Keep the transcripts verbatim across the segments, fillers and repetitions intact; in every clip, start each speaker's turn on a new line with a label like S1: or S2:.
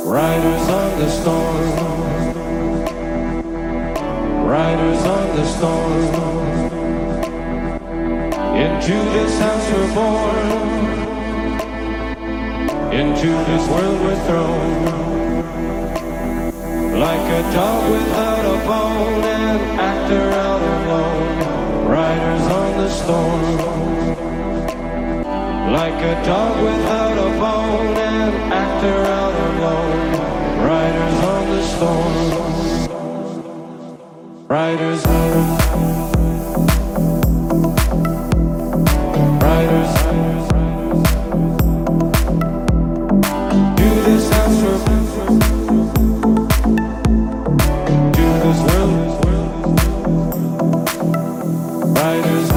S1: Riders on the storm, riders on the storm. Into this house we're born, into this world we're thrown. Like a dog without a bone, an actor out alone. Riders on the storm. Like a dog without a bone, an actor out alone. Riders on the storm. Riders, riders, do this house for, do this world. Riders,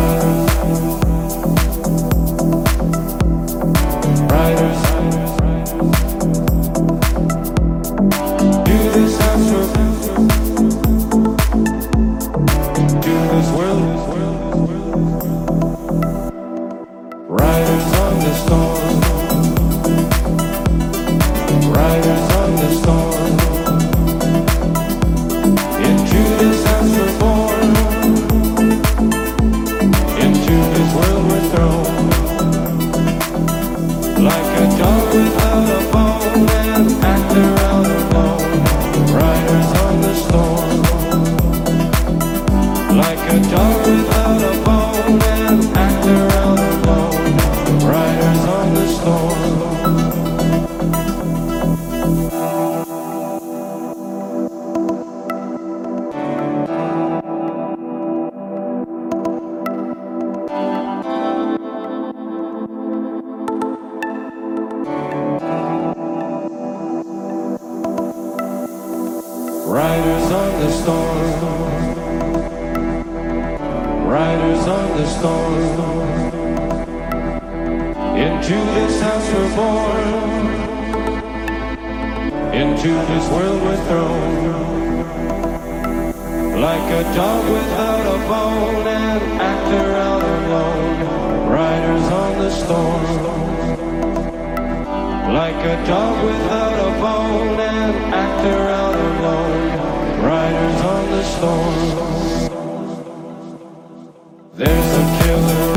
S1: riders, do this house for, do this world. Riders on the storm, riders on the storm. Into this house we're born, into this world we're thrown. Like a dog without a bone, an actor out alone. Riders on the storm. Like a dog without a bone, an actor out alone. Riders on the storm. Riders on the storm, riders on the storm. Into this house we're born, into this world we're thrown. Like a dog without a bone, an actor out alone. Riders on the storm. Like a dog without a bone, an actor out alone. Riders on the storm. There's a killer